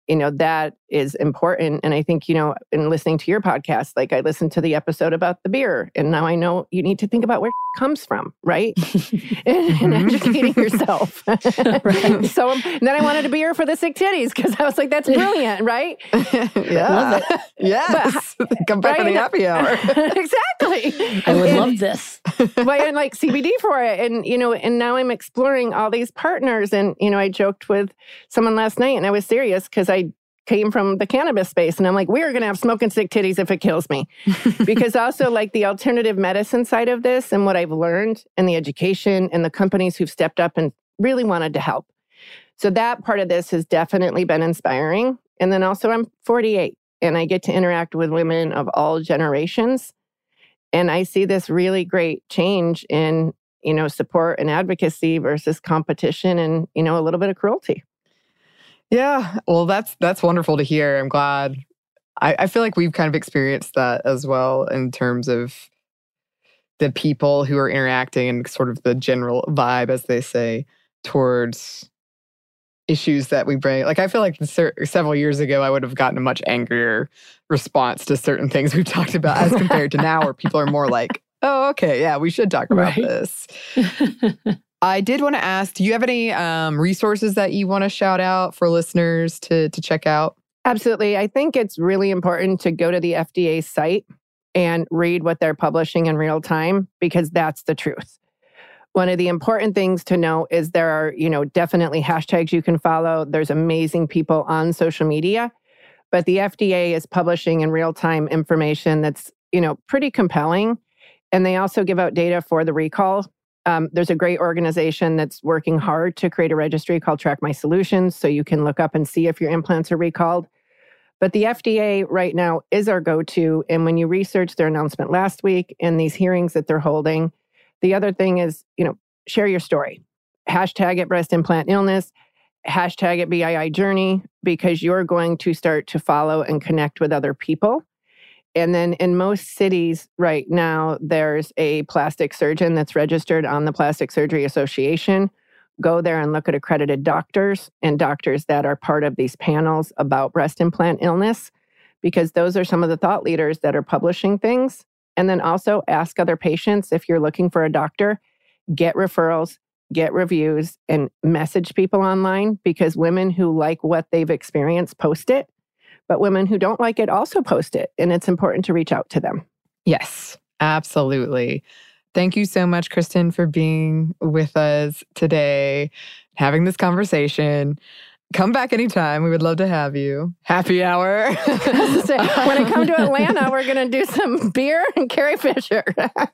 you know, that is important. And I think, you know, in listening to your podcast, like I listened to the episode about the beer, and now I know you need to think about where it comes from, right? and, and educating yourself. Right. So um, and then I wanted a beer for the sick titties because I was like, that's brilliant, right? Yeah. Love it. Yes. But, Come back right? for the happy hour. Exactly. I would and, love this. But I like C B D for it. And, you know, and now I'm exploring all these partners. And, you know, I joked with someone last night, and I was serious because I came from the cannabis space. And I'm like, we're going to have smoking sick titties if it kills me. Because also like the alternative medicine side of this and what I've learned and the education and the companies who've stepped up and really wanted to help. So that part of this has definitely been inspiring. And then also I'm forty-eight and I get to interact with women of all generations. And I see this really great change in, you know, support and advocacy versus competition and, you know, a little bit of cruelty. Yeah, well, that's that's wonderful to hear. I'm glad. I, I feel like we've kind of experienced that as well in terms of the people who are interacting and sort of the general vibe, as they say, towards issues that we bring. Like, I feel like cer- several years ago, I would have gotten a much angrier response to certain things we've talked about as compared to now, where people are more like, oh, okay, yeah, we should talk about right. this. I did want to ask, do you have any um, resources that you want to shout out for listeners to, to check out? Absolutely. I think it's really important to go to the F D A site and read what they're publishing in real time, because that's the truth. One of the important things to know is there are, you know, definitely hashtags you can follow. There's amazing people on social media, but the F D A is publishing in real time information that's, you know, pretty compelling. And they also give out data for the recall. Um, there's a great organization that's working hard to create a registry called Track My Solutions, so you can look up and see if your implants are recalled. But the F D A right now is our go-to. And when you research their announcement last week and these hearings that they're holding, the other thing is, you know, share your story. Hashtag it breast implant illness, hashtag it B I I journey, because you're going to start to follow and connect with other people. And then in most cities right now, there's a plastic surgeon that's registered on the Plastic Surgery Association. Go there and look at accredited doctors and doctors that are part of these panels about breast implant illness, because those are some of the thought leaders that are publishing things. And then also ask other patients if you're looking for a doctor, get referrals, get reviews, and message people online, because women who like what they've experienced post it. But women who don't like it also post it, and it's important to reach out to them. Yes, absolutely. Thank you so much, Kristen, for being with us today, having this conversation. Come back anytime. We would love to have you. Happy hour. When I come to Atlanta, we're going to do some beer and Carrie Fisher.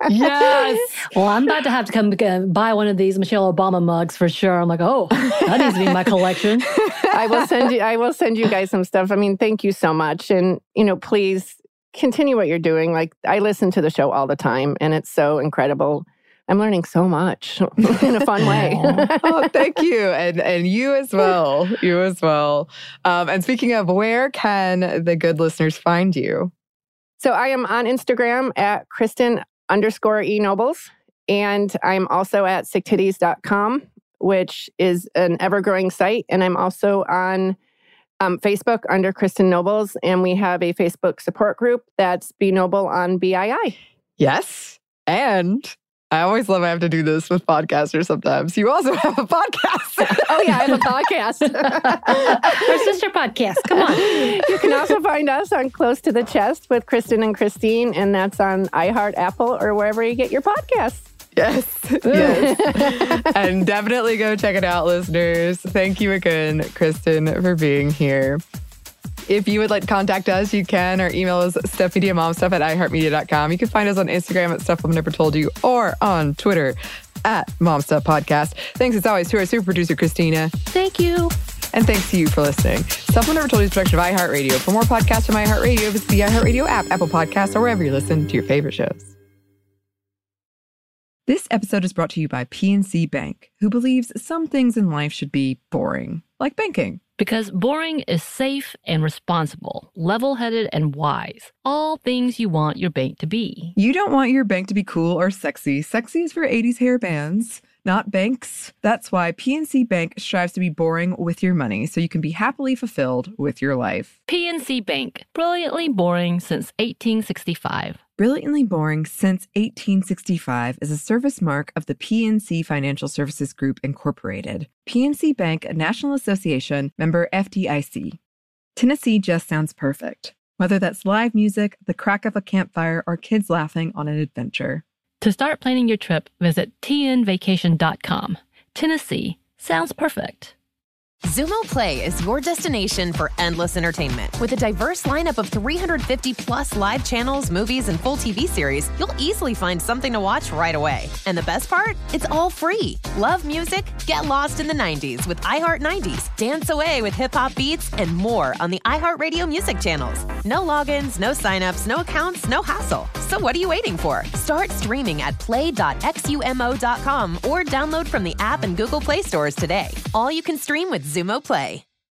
Yes. Well, I'm about to have to come uh, buy one of these Michelle Obama mugs for sure. I'm like, oh, that needs to be in my collection. I will send you. I will send you guys some stuff. I mean, thank you so much, and you know, please continue what you're doing. Like, I listen to the show all the time, and it's so incredible. I'm learning so much in a fun way. Oh, thank you. And and you as well. You as well. Um, and speaking of, where can the good listeners find you? So I am on Instagram at Kristen underscore E Nobles. And I'm also at sick titties dot com, which is an ever-growing site. And I'm also on um, Facebook under Kristen Nobles. And we have a Facebook support group that's Be Noble on B I I. Yes. And I always love I have to do this with podcasters sometimes. You also have a podcast. Oh, yeah, I have a podcast. Our sister podcast. Come on. You can also find us on Close to the Chest with Kristen and Christine, and that's on iHeart, Apple, or wherever you get your podcasts. Yes. Yes. And definitely go check it out, listeners. Thank you again, Kristen, for being here. If you would like to contact us, you can. Our email is stuffmediamomstuff at iheartmedia dot com. You can find us on Instagram at Stuff Mom Never Told You, or on Twitter at MomStuffPodcast. Thanks as always to our super producer, Christina. Thank you. And thanks to you for listening. Stuff Mom Never Told You is a production of iHeartRadio. For more podcasts from iHeartRadio, visit the iHeartRadio app, Apple Podcasts, or wherever you listen to your favorite shows. This episode is brought to you by P N C Bank, who believes some things in life should be boring, like banking. Because boring is safe and responsible, level-headed and wise. All things you want your bank to be. You don't want your bank to be cool or sexy. Sexy is for eighties hair bands. not banks. That's why P N C Bank strives to be boring with your money so you can be happily fulfilled with your life. P N C Bank, brilliantly boring since eighteen sixty-five. Brilliantly Boring Since eighteen sixty-five is a service mark of the P N C Financial Services Group, Incorporated. P N C Bank, a National Association, member F D I C. Tennessee just sounds perfect. Whether that's live music, the crack of a campfire, or kids laughing on an adventure. To start planning your trip, visit T N vacation dot com. Tennessee sounds perfect. Xumo Play is your destination for endless entertainment. With a diverse lineup of three hundred fifty plus live channels, movies, and full T V series, you'll easily find something to watch right away. And the best part? It's all free. Love music? Get lost in the nineties with iHeart nineties. Dance away with hip-hop beats and more on the iHeartRadio music channels. No logins, no signups, no accounts, no hassle. So what are you waiting for? Start streaming at play dot xumo dot com or download from the app and Google Play stores today. All you can stream with Xumo Play.